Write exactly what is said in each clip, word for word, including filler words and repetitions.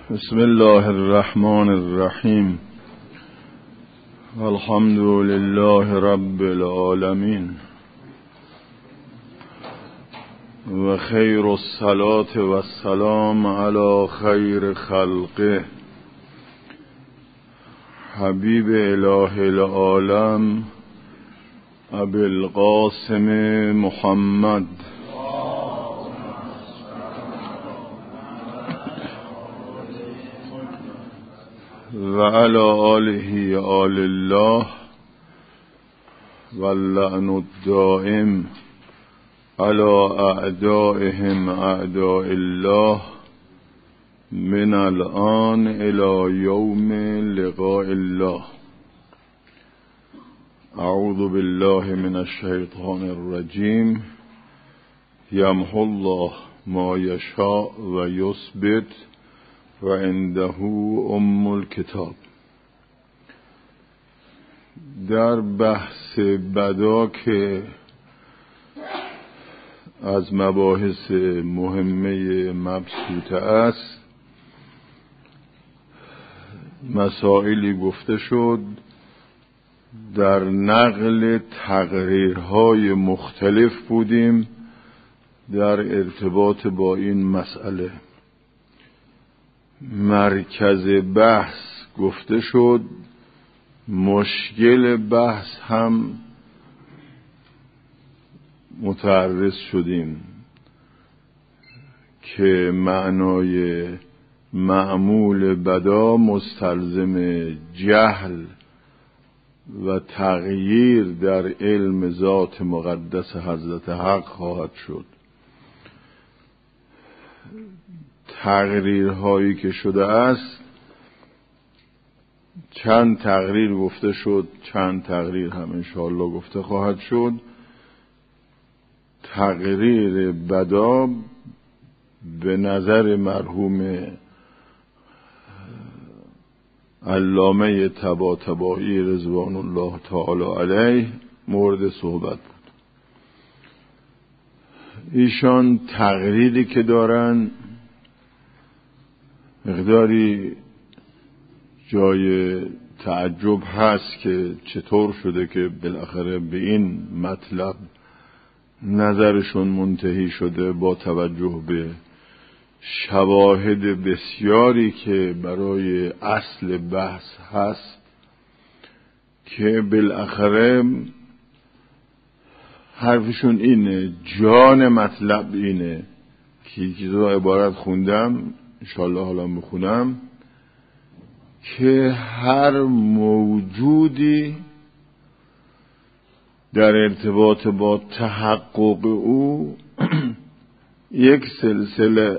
بسم الله الرحمن الرحیم. الحمد لله رب العالمین و خیر الصلاة و السلام علی خیر خلقه حبیب اله العالم ابی القاسم محمد و علی آله آل الله و اللعن الدائم علی اعدائهم اعداء الله من الآن الى یوم لقاء الله. اعوذ بالله من الشیطان الرجیم. یمحو الله ما یشاء و یثبت و عنده ام الکتاب. در بحث بدا که از مباحث مهمه مبسوطه است، مسائلی گفته شد در نقل تقریرهای مختلف بودیم در ارتباط با این مسئله. مرکز بحث گفته شد، مشکل بحث هم متعرض شدیم که معنای معمول بدا مستلزم جهل و تغییر در علم ذات مقدس حضرت حق خواهد شد. تقریرهایی که شده است، چند تقریر گفته شد، چند تقریر هم انشاءالله گفته خواهد شد. تقریر بدا به نظر مرحوم علامه طباطبایی رضوان الله تعالی علیه مورد صحبت بود. ایشان تقریری که دارن مقداری جای تعجب هست که چطور شده که بالاخره به این مطلب نظرشون منتهی شده، با توجه به شواهد بسیاری که برای اصل بحث هست که بالاخره حرفشون اینه، جان مطلب اینه که یکی دو عبارت خوندم، انشاءالله حالا بخونم، که هر موجودی در ارتباط با تحقق او یک سلسله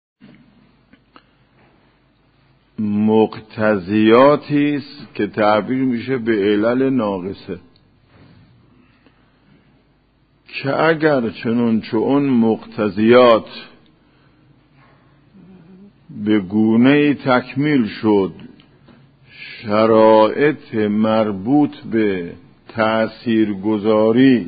مقتضیاتی است که تعبیر میشه به علل ناقصه، که اگر چنون چون اون مقتضیات به گونه‌ای تکمیل شد، شرایط مربوط به تأثیرگذاری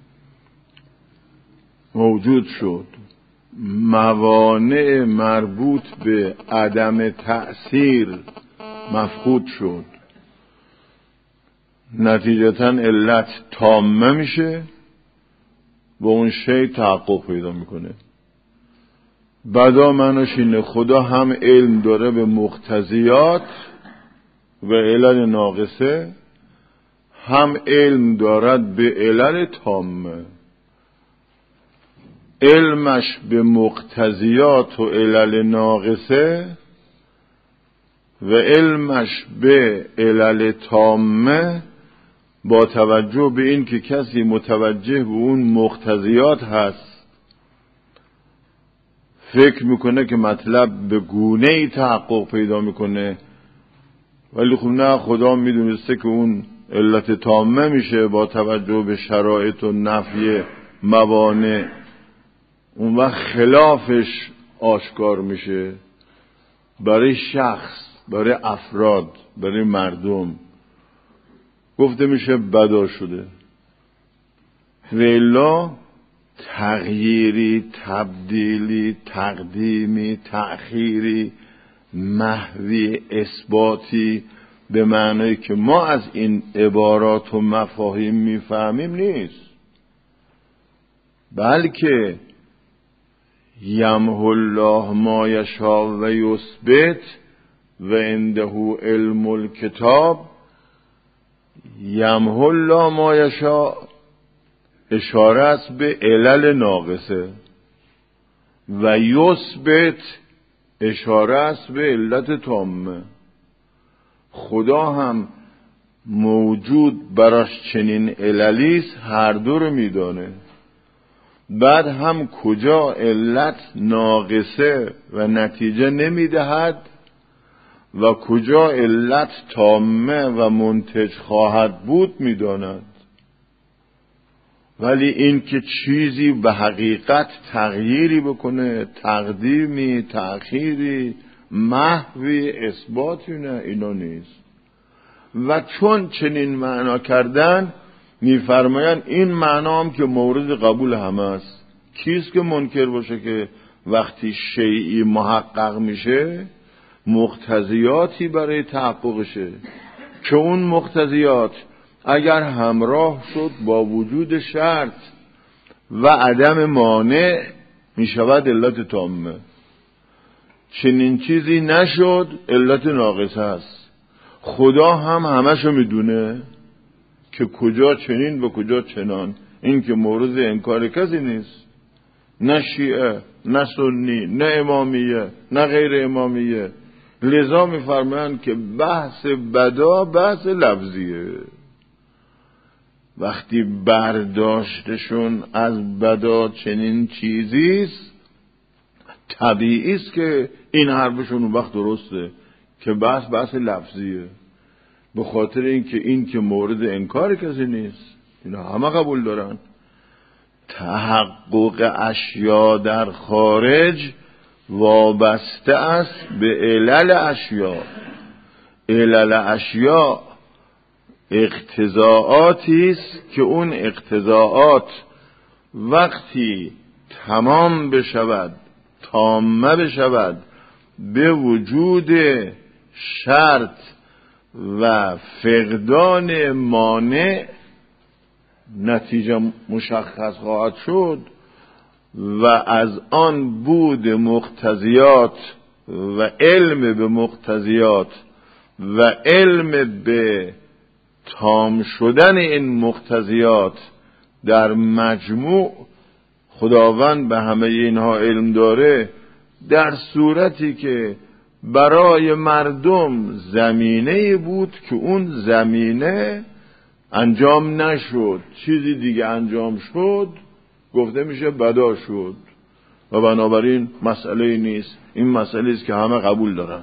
موجود شد، موانع مربوط به عدم تأثیر مفقود شد، نتیجتاً علت تامه میشه و اون شی تحقق پیدا میکنه. بدا معناش اینه خدا هم علم داره به مقتضیات و علل ناقصه، هم علم دارد به علل تامه. علمش به مقتضیات و علل ناقصه و علمش به علل تامه، با توجه به این که کسی متوجه به اون مقتضیات هست، فکر میکنه که مطلب به گونه‌ای تحقق پیدا میکنه، ولی خب نه، خدا میدونسته که اون علت تامه میشه با توجه به شرایط و نفی موانع. اون وقت خلافش آشکار میشه برای شخص، برای افراد، برای مردم، گفته میشه بدا شده. و الا تغییری، تبدیلی، تقدیمی، تأخیری محوی اثباتی به معنی که ما از این عبارات و مفاهیم میفهمیم نیست، بلکه یمحو الله ما یشاء و یثبت و عنده علم الکتاب. یمحو الله ما یشاء اشاره است به علل ناقصه و یثبت اشاره است به علت تامه. خدا هم موجود براش چنین عللی است، هر دو رو میدانه. بعد هم کجا علت ناقصه و نتیجه نمیدهد و کجا علت تامه و منتج خواهد بود میداند. ولی این که چیزی به حقیقت تغییری بکنه، تقدیمی، تأخیری، محوی، اثباتی، نه، اینا نیست. و چون چنین معنا کردن میفرمایند این معنا هم که مورد قبول همه است. کیست که منکر باشه که وقتی شیئی محقق میشه مقتضیاتی برای تحققشه که اون مقتضیات اگر همراه شد با وجود شرط و عدم مانع میشود علت تامه. چنین چیزی نشد علت ناقصه است. خدا هم همشو میدونه که کجا چنین و کجا چنان. این که مورد انکار کسی نیست، نه شیعه، نه سنی، نه امامیه، نه غیر امامیه. لذا میفرمایند که بحث بدا بحث لفظیه. وقتی برداشتشون از بدا چنین چیزیست، طبیعی است که این حرفشون اون وقت درسته که بحث بحث لفظیه، به خاطر اینکه این که مورد انکار کسی نیست، اینا همه قبول دارن. تحقق اشیا در خارج وابسته است به علل اشیا. علل اشیا اقتضاعاتی است که اون اقتضاعات وقتی تمام بشود، تامه بشود به وجود شرط و فقدان مانع، نتیجه مشخص خواهد شد و از آن بود مقتضیات و علم به مقتضیات و علم به تام شدن این مقتضیات در مجموع خداوند به همه اینها علم داره، در صورتی که برای مردم زمینه بود که اون زمینه انجام نشد، چیزی دیگه انجام شد، گفته میشه بدا شد و بنابراین مسئله نیست. این مسئله است که همه قبول دارن.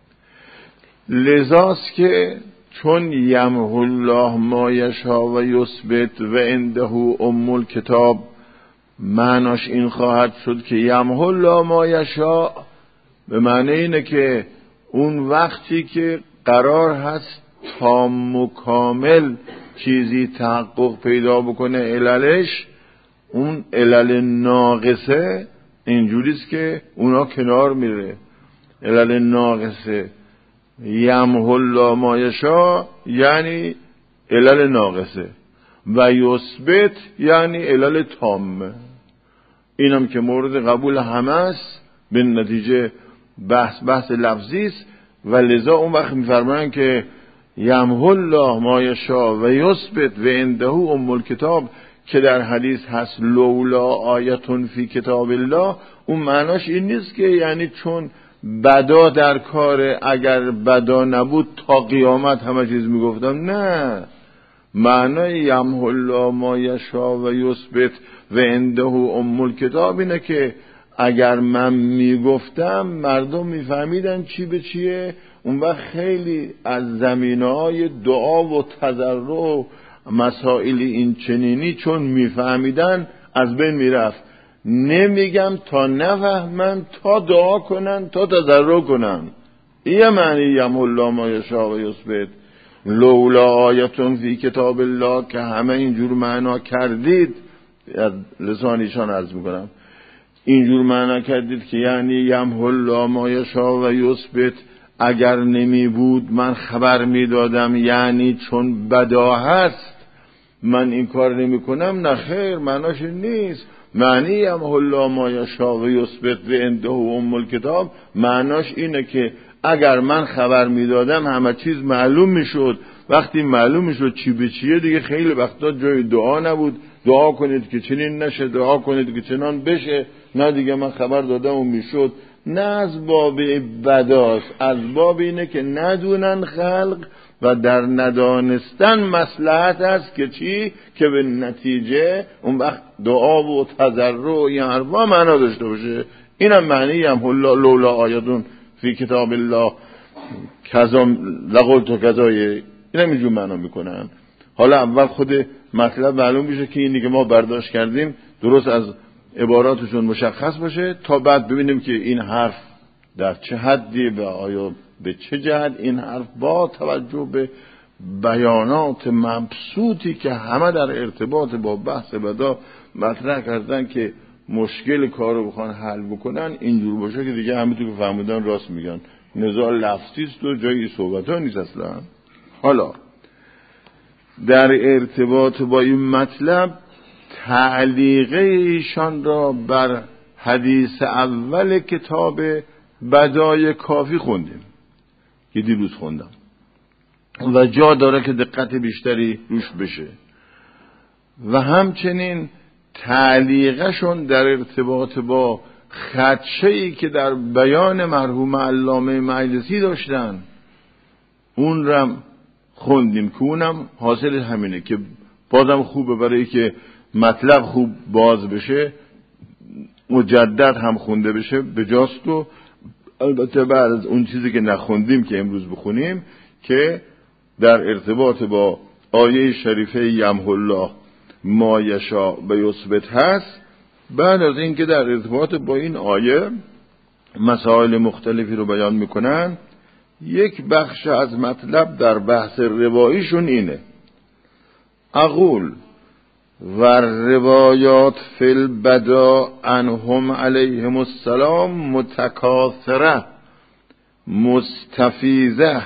لذاست که چون یمحو الله ما یشاء و یثبت و عنده ام الکتاب، معناش این خواهد شد که یمحو الله ما یشاء به معنی اینه که اون وقتی که قرار هست تام و کامل چیزی تحقق پیدا بکنه عللش، اون علل ناقصه اینجوریست که اونا کنار میره. علل ناقصه یمحو الله ما یشاء یعنی علل ناقصه و یثبت یعنی علل تامه. اینم که مورد قبول همه است، به نتیجه بحث بحث لفظی است و لذا اون وقت میفرمایند که یمحو الله ما یشاء و یثبت و عنده ام الکتاب، که در حدیث هست لولا آیتون فی کتاب الله. اون معناش این نیست که یعنی چون بدا در کار، اگر بدا نبود تا قیامت همه چیز میگفتم، نه. معنای یمحو الله ما یشاء و یثبت و عنده ام الکتاب اینه که اگر من میگفتم مردم میفهمیدن چی به چیه، اون وقت خیلی از زمینه‌های دعا و تضرع و مسائل این چنینی چون میفهمیدن از بین میرفت. نمیگم تا نفهمن، تا دعا کنن، تا تضرع کنن. این معنی یمحو الله ما یشاء و یثبت. لولا آیتون فی کتاب الله که همه اینجور معنا کردید، از لسان ایشان عرض میکنم، اینجور معنا کردید که یعنی یمحو الله ما یشاء و یثبت، اگر نمی بود من خبر میدادم، یعنی چون بدا هست من این کار نمی کنم. نه خیر، معناش نیست. معنی یمحو الله ما یشاء و یثبت و عنده ام الکتاب معناش اینه که اگر من خبر میدادم همه چیز معلوم میشد. وقتی معلوم میشد چی به چیه دیگه خیلی وقتا جای دعا نبود، دعا کنید که چنین نشه، دعا کنید که چنان بشه. نه دیگه من خبر دادم و میشد. نه از باب بداست، از باب اینه که ندونن خلق و در ندانستن مصلحت است که چی؟ که به نتیجه اون وقت دعا و تضرع و این حرفا معنا داشته باشه. اینم معنی یمحو الله لولا آیاتون فی کتاب الله کذا لقلت کذای، اینم اینجور معنا میکنن. حالا اول خود مطلب معلوم بشه که اینی که ما برداشت کردیم درست از عباراتشون مشخص باشه، تا بعد ببینیم که این حرف در چه حدی و آیا به چه جهت این حرف با توجه به بیانات مبسوطی که همه در ارتباط با بحث بدا مطرح کردن که مشکل کارو بخوان حل بکنن اینجور باشه که دیگه همه تو که فهمیدن راست میگن. نزاع لفظی است و جایی صحبت ها نیست اصلا. حالا در ارتباط با این مطلب تعلیقه ایشان را بر حدیث اول کتاب بدای کافی خوندیم که دیروز خوندم و جا داره که دقت بیشتری روش بشه، و همچنین تعلیقه شون در ارتباط با خدشه‌ای که در بیان مرحوم علامه مجلسی داشتن اون رم خوندیم که اونم حاصل همینه که بازم خوبه برای که مطلب خوب باز بشه مجدد هم خونده بشه بجاست. و البته بعد از اون چیزی که نخوندیم که امروز بخونیم که در ارتباط با آیه شریفه یمحو الله ما یشاء و یثبت هست، بعد از این که در ارتباط با این آیه مسائل مختلفی رو بیان میکنن، یک بخش از مطلب در بحث رواییشون اینه: اقول و روایات فی البدا عنهم علیهم السلام متکاثره مستفیضه.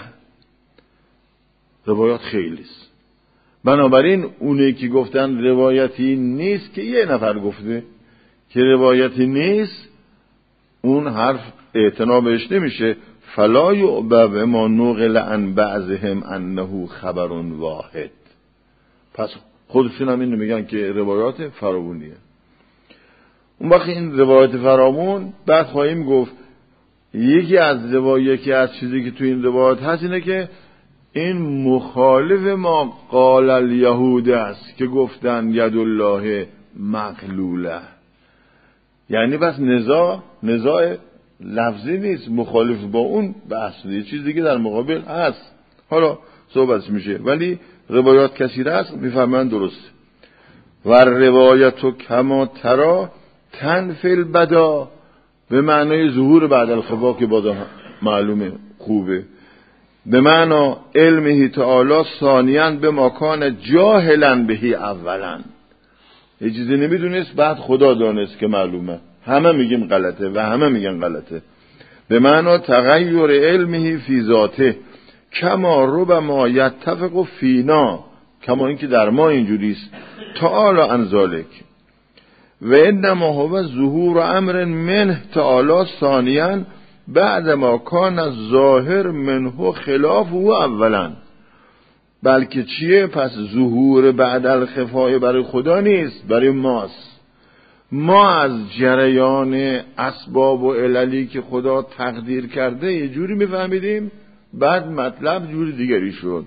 روایات خیلی است، بنابراین اونی که گفتن روایتی نیست که یه نفر گفته که روایتی نیست اون حرف اعتنا بهش نمیشه. فلا یعبه بما نقل عن بعضهم انه خبر واحد. پس خودشون هم اینو میگن که روایات فراوونیه. اون وقت این روایات فراوون بعد خواهیم گفت یکی از روایات که از چیزی که تو این روایات هست اینه که این مخالف ما قال الیهود است که گفتن ید الله مغلوله. یعنی بس نزاع نزاع لفظی نیست، مخالف با اون بحث یه چیز دیگه در مقابل هست. حالا صحبت میشه، ولی روایات کثیره است میفهمن درست. و روایت کما ترا تنفی البدا به معنای ظهور بعد الخفا که بازم معلومه خوبه، به معنی علمه تعالی ثانیاً به مکان جاهلاً بهی اولاً. یه چیزی نمیدونست بعد خدا دانست که معلومه. همه میگیم غلطه و همه میگن غلطه. به معنی تغییر علمه فی ذاته کما ربما یتفق فینا، کما اینکه در ما اینجوریست تعالی عن ذالک. و انما هو ظهور امر منه تعالی ثانیاً بعد ما کان الظاهر منه خلاف او اولا. بلکه چیه؟ پس ظهور بعد الخفای برای خدا نیست، برای ماست. ما از جریان اسباب و عللی که خدا تقدیر کرده یه جوری میفهمیدیم، بعد مطلب جوری دیگری شد.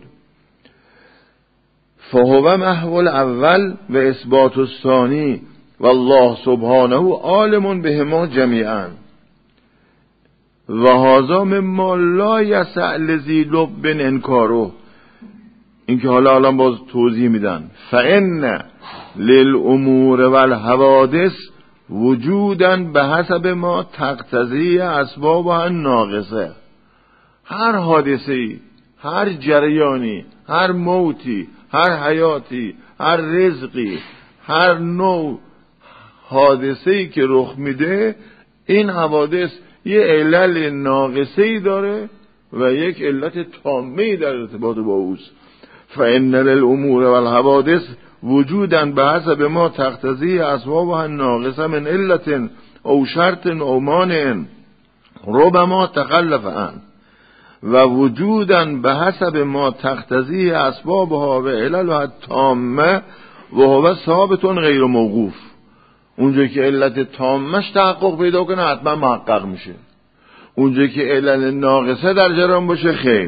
فهو محو الاول و اثبات الثانی و الله سبحانه عالم بهما جمیعا و هذا مما لا یسع لذی لب انکاره. این که حالا الان باز توضیح میدن. فان للامور والحوادث وجودا به حسب ما تقتضی اسبابها ناقصه. هر حادثه‌ای، هر جریانی، هر موتی، هر حیاتی، هر رزقی، هر نوع حادثه‌ای که رخ میده این حوادث یه علل ناقصه‌ای داره و یک علت تامه‌ای در ارتباط با اوست. فإن للأمور والحوادث وجودا بحسب ما تقتضی اسبابها ناقصه من علت او شرط او مانع ربما تخلف عن و وجودا بحسب ما تقتضی اسبابها و عللها تامه و هو ثابت غیر موقوف. اونجایی که علت تامش تحقق پیدا کنه حتما محقق میشه، اونجایی که علت ناقصه در جریان باشه خیر.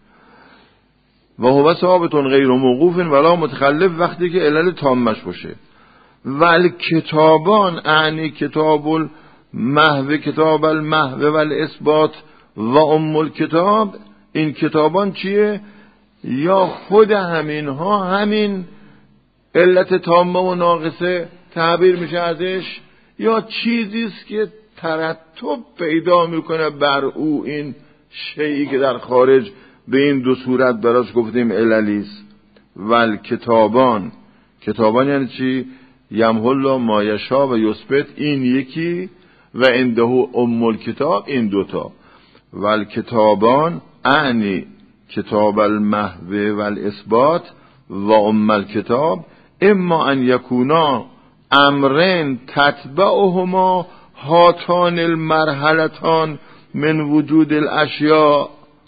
و هو ثابت غیر موقوف ولا متخلف وقتی که علت تامش باشه. ول کتابان اعنی کتاب المحو کتاب المحو والاثبات و ام الکتاب، این کتابان چیه؟ یا خود همین ها همین علت تامه و ناقصه تعبیر میشه ازش، یا چیزی است که ترتب پیدا میکنه بر او این شیئی که در خارج به این دو صورت براش گفتیم عللی است. ول کتابان، کتابان یعنی چی؟ یمحو الله ما یشاء و یثبت، این یکی، و عنده ام الکتاب این دوتا. ول کتابان اعنی کتاب المحو والاثبات و ام الکتاب اما ان یکونا امرین تتبعهما هاتان المرحلتان من وجود الاشیاء،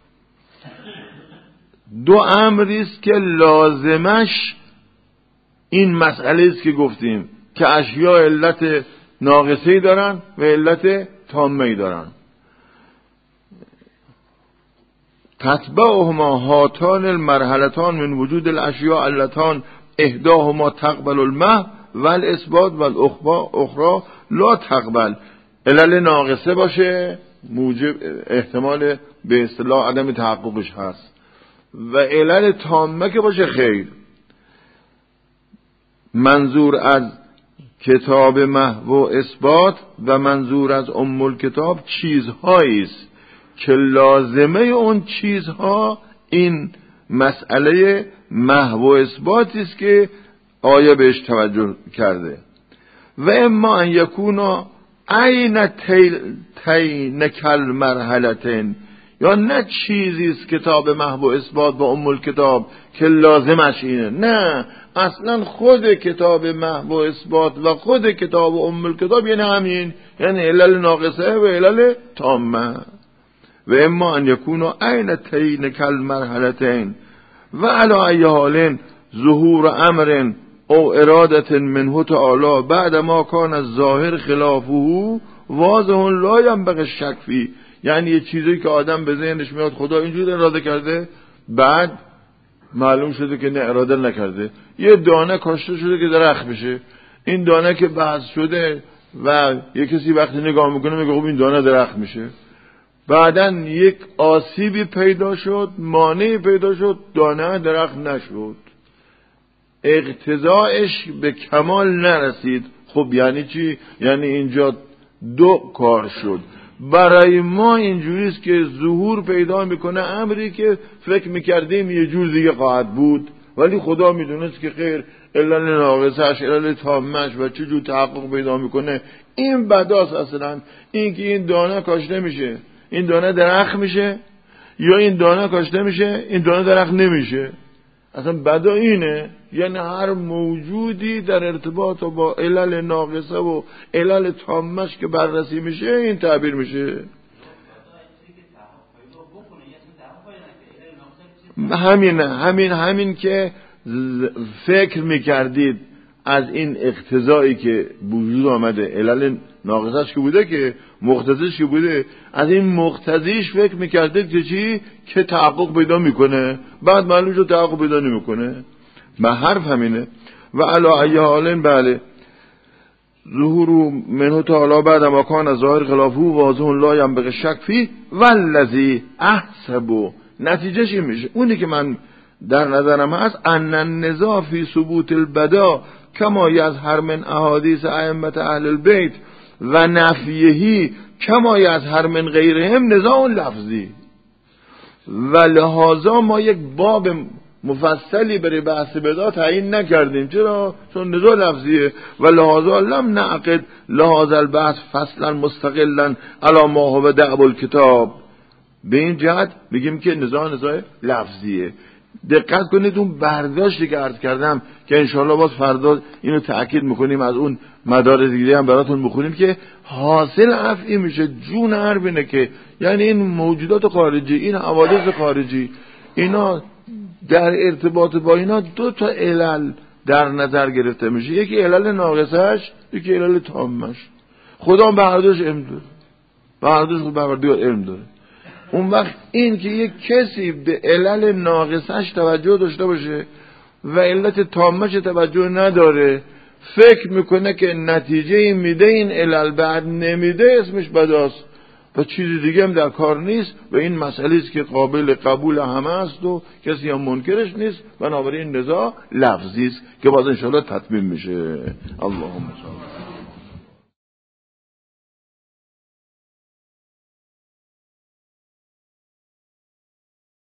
دو امری است که لازمش این مسئله است که گفتیم که اشیاء علت ناقصه‌ای دارن و علت تامه‌ای دارن. تتبعهما هاتان المرحلتان من وجود الاشیاء اللتان احداهما تقبل المحو والاثبات والاخرى لا تقبل. علل ناقصه باشه موجب احتمال به اصطلاح عدم تحققش هست، و علل تامه که باشه خیر. منظور از کتاب محو و اثبات و منظور از ام الکتاب چیزهایی است که لازمه اون چیزها این مسئله محو و اثباتی است که آیه بهش توجه کرده. و اما ان یکونا عین تینکل مرحلتین، یا نه چیزی است کتاب محو و اثبات و ام الکتاب که لازمش اینه، نه اصلا خود کتاب محو و اثبات و خود کتاب ام الکتاب یعنی همین، یعنی علل ناقصه و علل تامه. و اما ان یکونا عین تینکل مرحلتین و علی ای حال ظهور امر او ارادت منه تعالی بعد ما کان الظاهر خلافه واضح لا ينبغي الشک فیه، یعنی یه چیزی که آدم به ذهنش میاد خدا اینجوری اراده کرده، بعد معلوم شده که نه اراده نکرده. یه دانه کاشته شده که درخت بشه، این دانه که بحث شده و یه کسی وقتی نگاه میکنه میگه خب این دانه درخت میشه، بعدن یک آسیبی پیدا شد، مانعی پیدا شد، دانه درخت نشد، اقتضاعش به کمال نرسید. خب یعنی چی؟ یعنی اینجا دو کار شد. برای ما اینجوریست که ظهور پیدا میکنه امری که فکر میکردیم یه جور دیگه خواهد بود، ولی خدا میدونست که خیر، علل ناقصش علل تامش و چه جور تحقق پیدا میکنه این بداست. اصلا این که این دانه کاشته میشه این دانه درخت میشه، یا این دانه کاشته میشه این دانه درخت نمیشه، اصلا بدا اینه. یعنی هر موجودی در ارتباط با علل ناقصه و علل تامش که بررسی میشه این تعبیر میشه. همین همین همین که فکر میکردید از این اقتضایی که وجود آمده، علل ناقصش که بوده که مقتضیش که بوده، از این مقتضیش فکر میکردید که چی؟ که تحقق پیدا میکنه، بعد معلوم شد تحقق پیدا نمیکنه. ما حرف همینه. و علی ای حال بله ظهور منه تعالی بعد ما کان ظاهر خلافه واضح لا ينبغي الشک فیه والذی احسب، نتیجهش این میشه اونی که من در نظرم هست ان النزاع فی ثبوت البدا کما یظهر من احادیث ائمه اهل البیت و نفیه کما یظهر من غیرهم نزاع لفظی، و لحاظا ما یک باب مفصلی برای بحث بدعت تعیین نکردیم. چرا؟ چون نزاع لفظیه و لحاظا لم نعقد لحاظ البحث فصلا مستقلا علی ما هو دعب الکتاب. به این جهت بگیم که نزاع نزاع لفظیه. دقت کنید اون برداشتی که عرض کردم که انشاءالله باز فردا اینو تأکید میکنیم، از اون مدارس دیگه هم براتون بخونیم که حاصل افعی میشه. جون حرف اینه که یعنی این موجودات خارجی، این حوادث خارجی، اینا در ارتباط با اینا دو تا علل در نظر گرفته میشه، یکی علل ناقصش، یکی علل تامش. خدا به هر دوش علم داره، به هر دوش به هر دو علم داره. اون وقت این که یک کسی به علل ناقصش توجه داشته باشه و علت تامش توجه نداره، فکر میکنه که نتیجه این میده این علل بعد نمیده، اسمش بداست و چیزی دیگه هم در کار نیست و این مسئله است که قابل قبول همه است و کسی هم منکرش نیست. بنابراین نزاع لفظی است که باز انشاءالله تطمیم میشه. اللهم صل